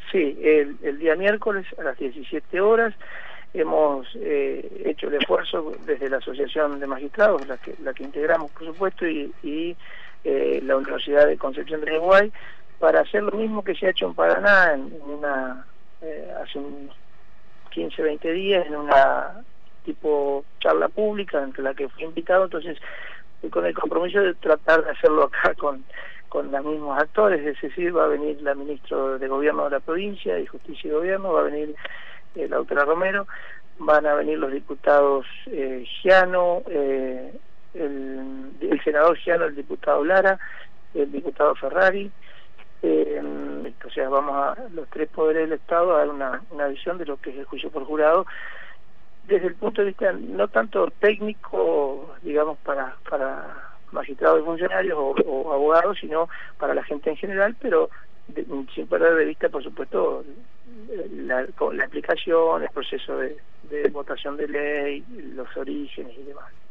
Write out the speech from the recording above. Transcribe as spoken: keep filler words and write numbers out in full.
Sí, el, el día miércoles a las diecisiete horas hemos eh, hecho el esfuerzo desde la Asociación de Magistrados, la que, la que integramos por supuesto, y, y eh, la Universidad de Concepción del Uruguay, para hacer lo mismo que se ha hecho en Paraná en, en una eh, hace unos quince, veinte días, en una tipo charla pública entre la que fui invitado. Entonces, con el compromiso de tratar de hacerlo acá con con los mismos actores, es decir, va a venir la ministra de Gobierno de la provincia, de Justicia y Gobierno, va a venir eh, la doctora Romero, van a venir los diputados eh, Giano, eh, el, el senador Giano, el diputado Lara, el diputado Ferrari, eh, o sea, vamos a los tres poderes del Estado a dar una, una visión de lo que es el juicio por jurado, desde el punto de vista no tanto técnico, digamos, para para magistrados y funcionarios o, o abogados, sino para la gente en general, pero de, sin perder de vista, por supuesto, la, la aplicación, el proceso de, de votación de ley, los orígenes y demás.